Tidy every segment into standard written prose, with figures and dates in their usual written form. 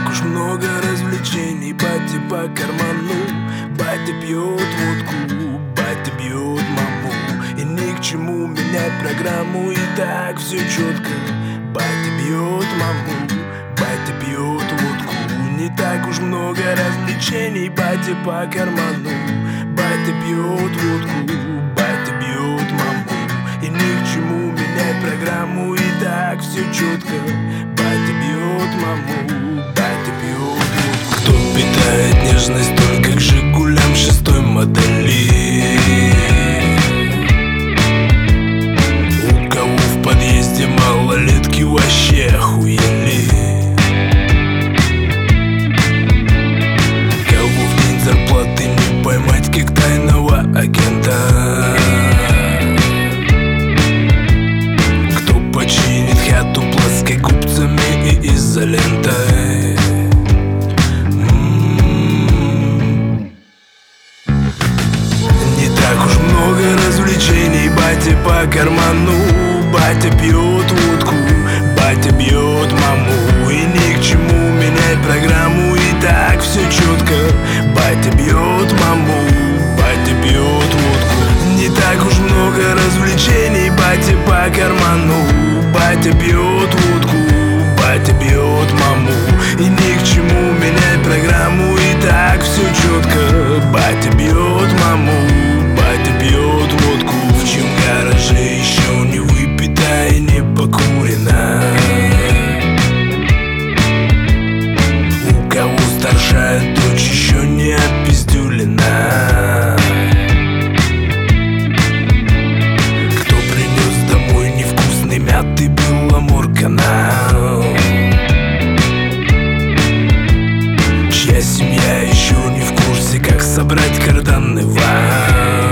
так уж много развлечений. Батя по карману, батя пьет водку, батя бьет маму. И ни к чему менять программу, и так все четко. Батя бьет маму, батя пьет водку. Не так уж много развлечений. Батя по карману, батя пьет водку, батя бьет маму. И ни к чему менять программу, и так все четко. Батя бьет маму, батя пьет водку. Кто питает нежность только к Жигулям 6-й модели? У кого в подъезде малолетки вообще охуели? Кого в день зарплаты не поймать как тайного агента? Кто починит хату плоскогубцами и изолентой? Не так уж много развлечений. Батя по карману, батя пьет водку, батя бьет маму. И ни к чему менять программу, и так все четко. Батя бьет маму, батя пьет водку. Не так уж много развлечений. Батя по карману, батя пьет водку, батя бьет маму. И ни к чему менять программу, и так все четко. Батя бьет маму, батя пьет водку. В чем гараже еще не выпита и не покурена? У кого старшая дочь еще не опиздюлена? Кто принес домой невкусный мятый Беломор-канал? Чья семья еще не в курсе, как собрать карданный вал?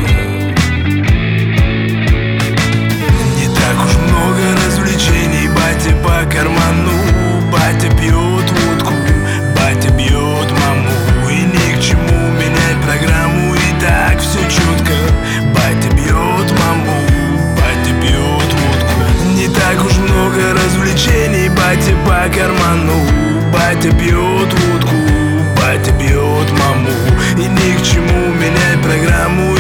Не так уж много развлечений. Батя по карману, батя пьет водку, батя бьет маму. И ни к чему менять программу, и так все четко. Батя бьет маму, батя пьет водку. Не так уж много развлечений. Батя по карману, батя пьет водку, батя бьет маму. И ни к чему менять программу,